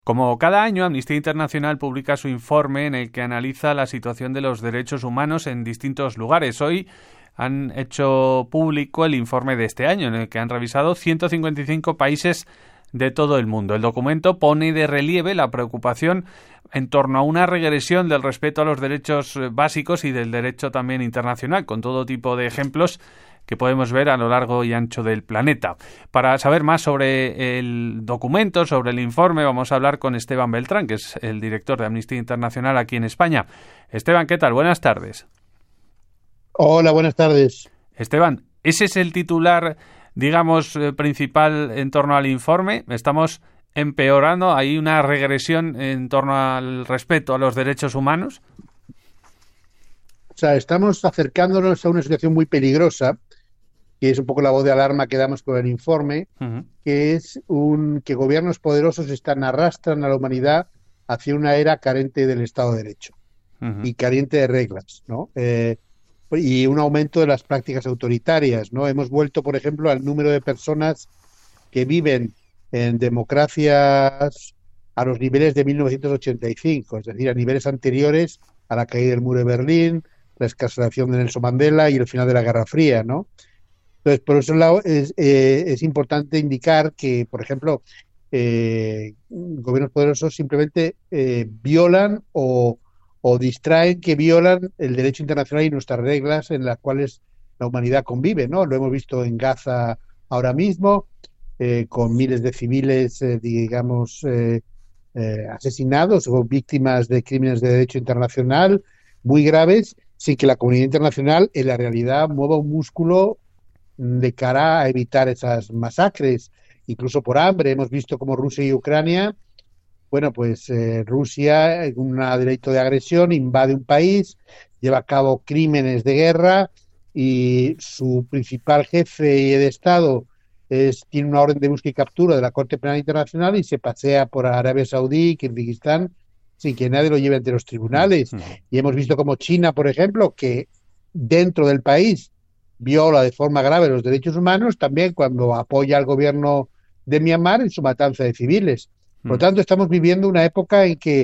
Como cada año, Amnistía Internacional publica su informe en el que analiza la situación de los derechos humanos en distintos lugares. Hoy han hecho público el informe de este año, en el que han revisado 155 países de todo el mundo. El documento pone de relieve la preocupación en torno a una regresión del respeto a los derechos básicos y del derecho también internacional, con todo tipo de ejemplos que podemos ver a lo largo y ancho del planeta. Para saber más sobre el documento, sobre el informe, vamos a hablar con Esteban Beltrán, que es el director de Amnistía Internacional aquí en España. Esteban, ¿qué tal? Buenas tardes. Hola, buenas tardes. Esteban, ese es el titular, digamos, principal en torno al informe. Estamos empeorando, hay una regresión en torno al respeto a los derechos humanos. O sea, estamos acercándonos a una situación muy peligrosa, que es un poco la voz de alarma que damos con el informe, que es que gobiernos poderosos arrastran a la humanidad hacia una era carente del Estado de Derecho y carente de reglas, ¿no? Y un aumento de las prácticas autoritarias, ¿no? Hemos vuelto, por ejemplo, al número de personas que viven en democracias a los niveles de 1985, es decir, a niveles anteriores a la caída del muro de Berlín, la excarcelación de Nelson Mandela y el final de la Guerra Fría, ¿no? Entonces, por eso es importante indicar que, por ejemplo, gobiernos poderosos simplemente violan o distraen que violan el derecho internacional y nuestras reglas en las cuales la humanidad convive, ¿no? Lo hemos visto en Gaza ahora mismo, con miles de civiles, asesinados o víctimas de crímenes de derecho internacional muy graves, sin que la comunidad internacional en la realidad mueva un músculo de cara a evitar esas masacres, incluso por hambre. Hemos visto como Rusia y Ucrania, Rusia, en un delito de agresión, invade un país, lleva a cabo crímenes de guerra y su principal jefe de Estado tiene una orden de búsqueda y captura de la Corte Penal Internacional y se pasea por Arabia Saudí y Kirguistán sin que nadie lo lleve ante los tribunales. Y hemos visto como China, por ejemplo, que dentro del país viola de forma grave los derechos humanos, también cuando apoya al gobierno de Myanmar en su matanza de civiles. Por lo tanto, estamos viviendo una época en que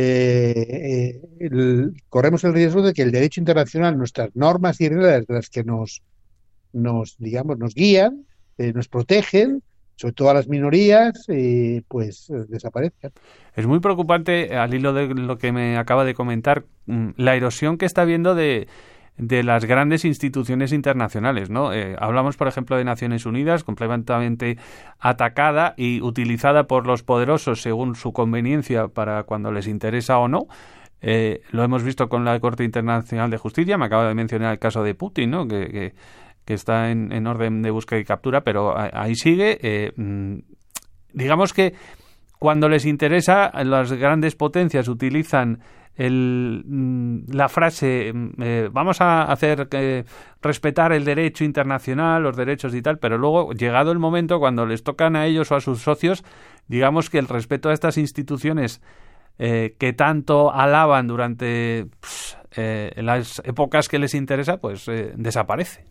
corremos el riesgo de que el derecho internacional, nuestras normas y reglas de las que nos guían, nos protegen, sobre todo a las minorías, desaparezcan. Es muy preocupante, al hilo de lo que me acaba de comentar, la erosión que está habiendo de las grandes instituciones internacionales, ¿no? Hablamos, por ejemplo, de Naciones Unidas, completamente atacada y utilizada por los poderosos según su conveniencia para cuando les interesa o no. Lo hemos visto con la Corte Internacional de Justicia, me acaba de mencionar el caso de Putin, ¿no? Que está en orden de búsqueda y captura, pero ahí sigue. Digamos que cuando les interesa, las grandes potencias utilizan la frase vamos a hacer respetar el derecho internacional, los derechos y tal, pero luego, llegado el momento, cuando les tocan a ellos o a sus socios, digamos que el respeto a estas instituciones que tanto alaban durante las épocas que les interesa, pues desaparece.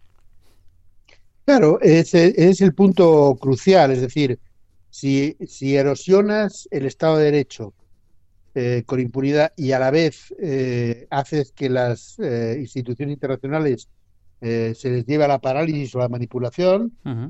Claro, es el punto crucial, es decir, si erosionas el Estado de Derecho con impunidad y a la vez haces que las instituciones internacionales se les lleve a la parálisis o a la manipulación,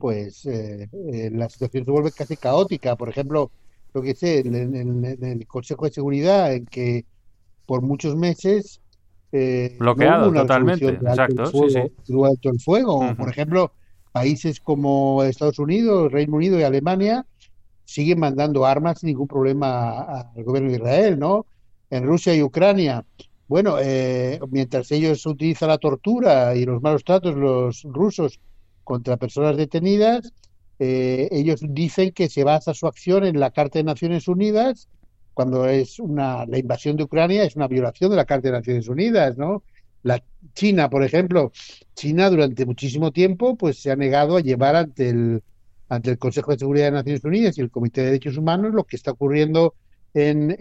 la situación se vuelve casi caótica. Por ejemplo, lo que sé, en el Consejo de Seguridad, en que por muchos meses no hubo bloqueado una totalmente, resolución de alto el fuego. O, por ejemplo, países como Estados Unidos, Reino Unido y Alemania siguen mandando armas sin ningún problema al gobierno de Israel, ¿no? En Rusia y Ucrania, mientras ellos utilizan la tortura y los malos tratos, los rusos, contra personas detenidas, ellos dicen que se basa su acción en la Carta de Naciones Unidas, cuando la invasión de Ucrania es una violación de la Carta de Naciones Unidas, ¿no? China, por ejemplo, China durante muchísimo tiempo pues se ha negado a llevar ante el Consejo de Seguridad de Naciones Unidas y el Comité de Derechos Humanos lo que está ocurriendo en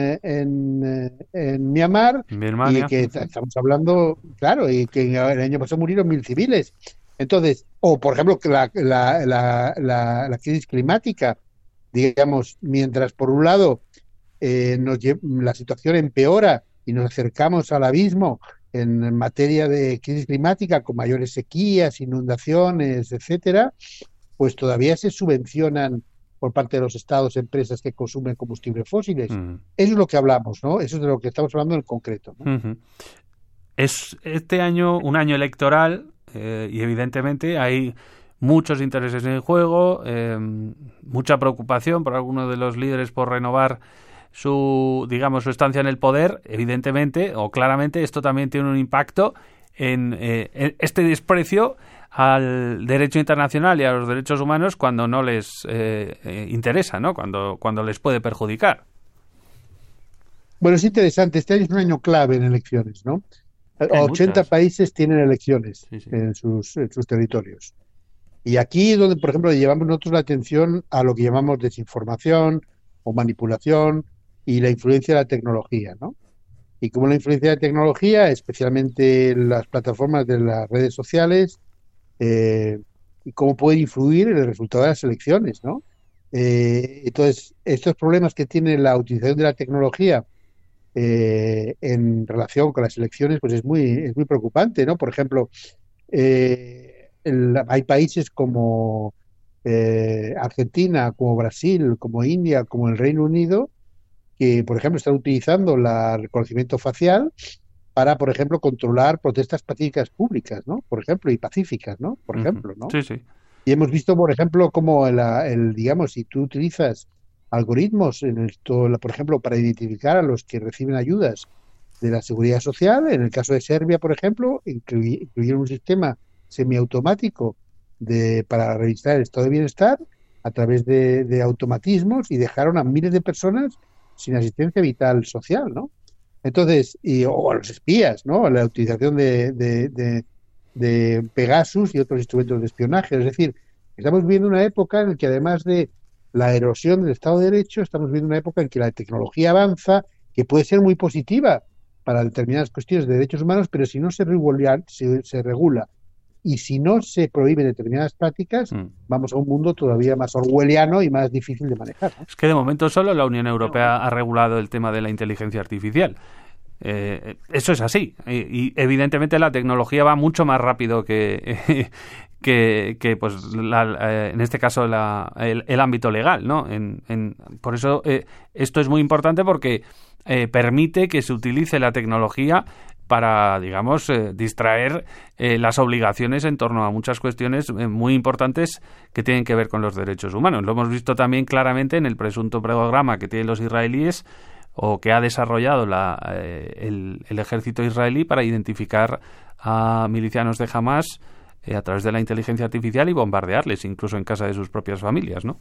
Myanmar, Birmania. Y que estamos hablando, claro, y que el año pasado murieron 1.000 civiles. Entonces, o por ejemplo, que la crisis climática digamos, mientras por un lado la situación empeora y nos acercamos al abismo en materia de crisis climática con mayores sequías, inundaciones, etcétera, pues todavía se subvencionan por parte de los estados empresas que consumen combustibles fósiles. Eso es lo que hablamos, ¿no? Eso es de lo que estamos hablando en concreto, ¿no? Es este año un año electoral y evidentemente hay muchos intereses en juego, mucha preocupación por algunos de los líderes por renovar su estancia en el poder. Evidentemente o claramente esto también tiene un impacto en este desprecio al derecho internacional y a los derechos humanos cuando no les interesa, ¿no? Cuando les puede perjudicar. Bueno, es interesante. Este año es un año clave en elecciones, ¿no? 80 países tienen elecciones en sus territorios. Y aquí es donde, por ejemplo, llevamos nosotros la atención a lo que llamamos desinformación o manipulación y la influencia de la tecnología, ¿no? Y como la influencia de la tecnología, especialmente las plataformas de las redes sociales, y cómo puede influir en el resultado de las elecciones, ¿no? Entonces, estos problemas que tiene la utilización de la tecnología en relación con las elecciones, pues es muy preocupante, ¿no? Por ejemplo, hay países como Argentina, como Brasil, como India, como el Reino Unido, que, por ejemplo, están utilizando el reconocimiento facial para, por ejemplo, controlar protestas pacíficas públicas, ¿no? Por ejemplo, y pacíficas, ¿no? Por ejemplo, ¿no? Sí, sí. Y hemos visto, por ejemplo, cómo digamos, si tú utilizas algoritmos, por ejemplo, para identificar a los que reciben ayudas de la seguridad social, en el caso de Serbia, por ejemplo, incluyeron un sistema semiautomático para registrar el estado de bienestar a través de automatismos y dejaron a miles de personas sin asistencia vital social, ¿no? Entonces, o a los espías, ¿no? La utilización de Pegasus y otros instrumentos de espionaje. Es decir, estamos viviendo una época en la que, además de la erosión del Estado de Derecho, estamos viviendo una época en que la tecnología avanza, que puede ser muy positiva para determinadas cuestiones de derechos humanos, pero si no se regula y si no se prohíben determinadas prácticas, vamos a un mundo todavía más orwelliano y más difícil de manejar, ¿no? Es que de momento solo la Unión Europea ha regulado el tema de la inteligencia artificial. Eso es así. Y evidentemente la tecnología va mucho más rápido que pues en este caso el ámbito legal, ¿no? Por eso esto es muy importante porque permite que se utilice la tecnología para, digamos, distraer las obligaciones en torno a muchas cuestiones muy importantes que tienen que ver con los derechos humanos. Lo hemos visto también claramente en el presunto programa que tienen los israelíes o que ha desarrollado el ejército israelí para identificar a milicianos de Hamás a través de la inteligencia artificial y bombardearles, incluso en casa de sus propias familias, ¿no?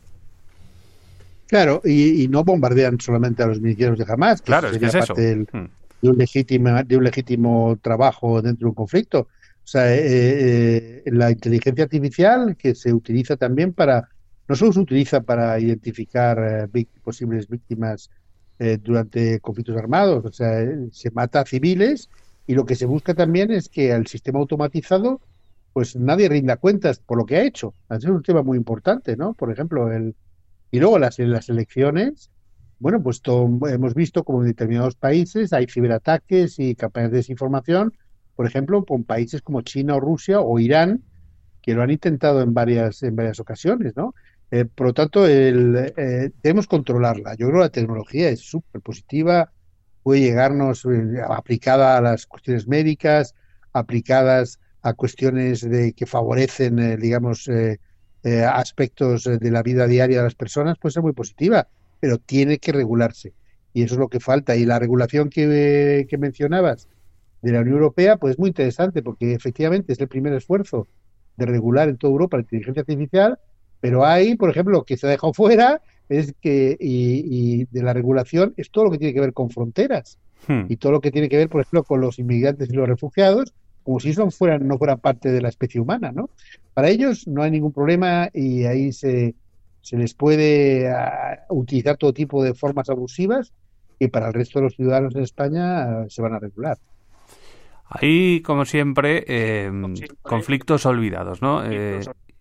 Claro, y no bombardean solamente a los milicianos de Hamás, que claro, sería es que es parte eso. De un legítimo trabajo dentro de un conflicto. O sea, la inteligencia artificial que se utiliza también no solo se utiliza para identificar posibles víctimas durante conflictos armados, o sea, se mata a civiles y lo que se busca también es que al sistema automatizado pues nadie rinda cuentas por lo que ha hecho. Es un tema muy importante, ¿no? Por ejemplo, y luego las elecciones, bueno, pues hemos visto como en determinados países hay ciberataques y campañas de desinformación, por ejemplo, con países como China o Rusia o Irán, que lo han intentado en varias ocasiones, ¿no? Por lo tanto, debemos controlarla. Yo creo que la tecnología es súper positiva, puede llegarnos aplicada a las cuestiones médicas, aplicadas a cuestiones que favorecen, digamos, aspectos de la vida diaria de las personas, puede ser muy positiva, pero tiene que regularse. Y eso es lo que falta. Y la regulación que mencionabas de la Unión Europea, pues es muy interesante, porque efectivamente es el primer esfuerzo de regular en toda Europa la inteligencia artificial, pero hay, por ejemplo, lo que se ha dejado fuera es que, y de la regulación, es todo lo que tiene que ver con fronteras y todo lo que tiene que ver, por ejemplo, con los inmigrantes y los refugiados, como si eso no fueran parte de la especie humana, ¿no? Para ellos no hay ningún problema y ahí se les puede utilizar todo tipo de formas abusivas y para el resto de los ciudadanos en España se van a regular. Hay, como siempre, conflictos olvidados, ¿no?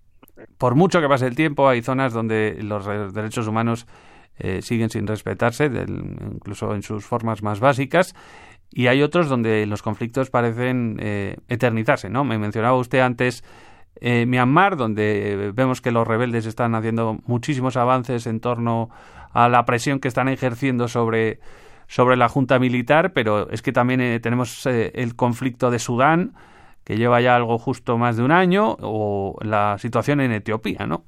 por mucho que pase el tiempo, hay zonas donde los derechos humanos siguen sin respetarse, incluso en sus formas más básicas, y hay otros donde los conflictos parecen eternizarse, ¿no? Me mencionaba usted antes Myanmar, donde vemos que los rebeldes están haciendo muchísimos avances en torno a la presión que están ejerciendo sobre la junta militar, pero es que también tenemos el conflicto de Sudán, que lleva ya algo justo más de un año, o la situación en Etiopía, ¿no?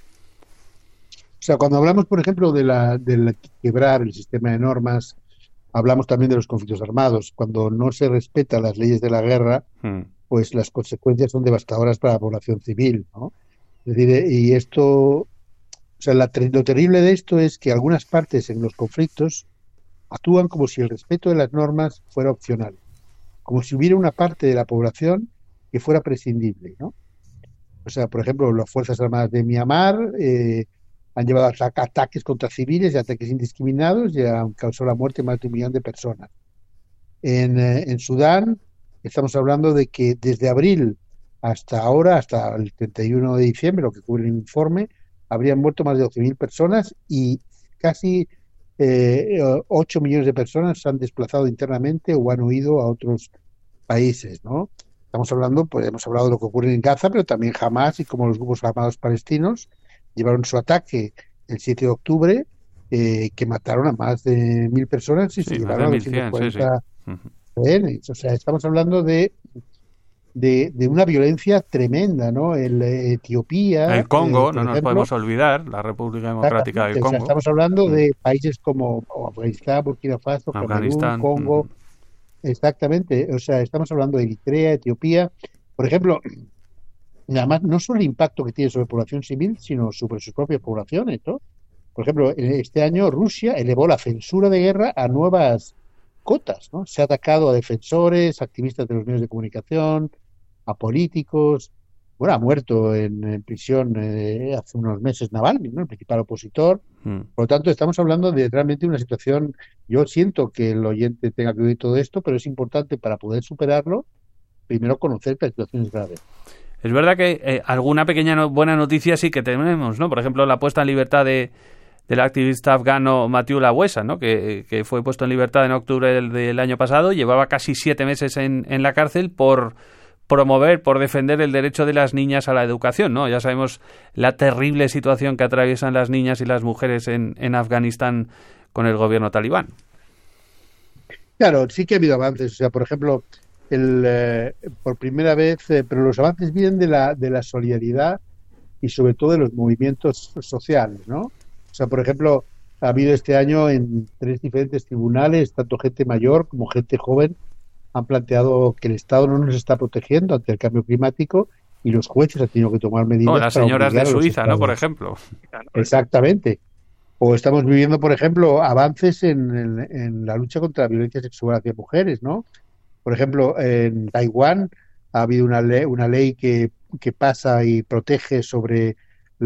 O sea, cuando hablamos, por ejemplo, de quebrar el sistema de normas, hablamos también de los conflictos armados. Cuando no se respetan las leyes de la guerra, pues las consecuencias son devastadoras para la población civil, ¿no? Es decir, y esto, o sea, lo terrible de esto es que algunas partes en los conflictos actúan como si el respeto de las normas fuera opcional, como si hubiera una parte de la población que fuera prescindible, ¿no? O sea, por ejemplo, las Fuerzas Armadas de Myanmar han llevado ataques contra civiles y ataques indiscriminados y han causado la muerte de más de 1 millón de personas. En Sudán estamos hablando de que desde abril hasta ahora, hasta el 31 de diciembre, lo que cubre el informe, habrían muerto más de 12.000 personas y casi 8 millones de personas se han desplazado internamente o han huido a otros países, ¿no? Estamos hablando, pues hemos hablado de lo que ocurre en Gaza, pero también Hamas y como los grupos armados palestinos llevaron su ataque el 7 de octubre, que mataron a más de 1.000 personas y se llevaron a 240 rehenes. O sea, estamos hablando de una violencia tremenda, ¿no? Etiopía... El Congo, no nos podemos olvidar, la República Democrática del Congo. O sea, estamos hablando de países como Afganistán, Burkina Faso, Camerún, Congo... Exactamente, o sea, estamos hablando de Eritrea, Etiopía, por ejemplo, además no solo el impacto que tiene sobre la población civil, sino sobre sus propias poblaciones, ¿no? Por ejemplo, este año Rusia elevó la censura de guerra a nuevas cotas, ¿no? Se ha atacado a defensores, activistas de los medios de comunicación, a políticos. Bueno, ha muerto en prisión hace unos meses Navalny, ¿no? El principal opositor. Por lo tanto, estamos hablando de realmente una situación. Yo siento que el oyente tenga que oír todo esto, pero es importante para poder superarlo, primero conocer que la situación es grave. Es verdad que alguna pequeña buena noticia sí que tenemos, ¿no? Por ejemplo, la puesta en libertad del activista afgano Mathieu Lawesa, ¿no? Que fue puesto en libertad en octubre del año pasado, llevaba casi 7 meses en la cárcel por defender el derecho de las niñas a la educación, ¿no? Ya sabemos la terrible situación que atraviesan las niñas y las mujeres en Afganistán con el gobierno talibán. Claro, sí que ha habido avances. O sea, por ejemplo, por primera vez, pero los avances vienen de la solidaridad y sobre todo de los movimientos sociales, ¿no? O sea, por ejemplo, ha habido este año en 3 diferentes tribunales, tanto gente mayor como gente joven, han planteado que el Estado no nos está protegiendo ante el cambio climático y los jueces han tenido que tomar medidas. Las señoras de Suiza, ¿no? Por ejemplo. Exactamente. O estamos viviendo, por ejemplo, avances en la lucha contra la violencia sexual hacia mujeres, ¿no? Por ejemplo, en Taiwán ha habido una ley que pasa y protege sobre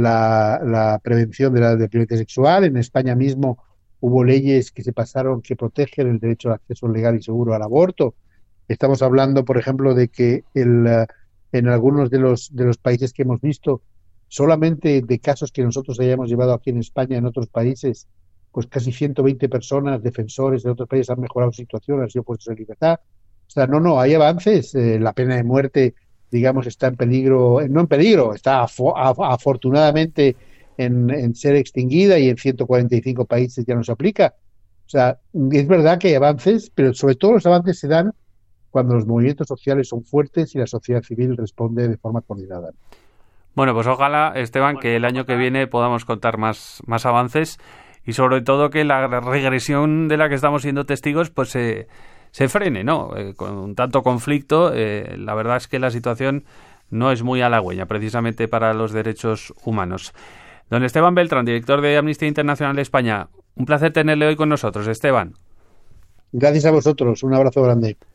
la prevención de la violencia sexual. En España mismo hubo leyes que se pasaron que protegen el derecho al acceso legal y seguro al aborto. Estamos hablando, por ejemplo, de que en algunos de los países que hemos visto, solamente de casos que nosotros hayamos llevado aquí en España, en otros países, pues casi 120 personas, defensores de otros países han mejorado su situación, han sido puestos en libertad. O sea, no, hay avances. La pena de muerte, digamos, está en peligro, no en peligro, está afortunadamente en ser extinguida y en 145 países ya no se aplica. O sea, es verdad que hay avances, pero sobre todo los avances se dan cuando los movimientos sociales son fuertes y la sociedad civil responde de forma coordinada. Bueno, pues ojalá, Esteban, que el año que viene podamos contar más avances y sobre todo que la regresión de la que estamos siendo testigos pues se frene, ¿no? Con tanto conflicto, la verdad es que la situación no es muy halagüeña precisamente para los derechos humanos. Don Esteban Beltrán, director de Amnistía Internacional España, un placer tenerle hoy con nosotros, Esteban. Gracias a vosotros, un abrazo grande.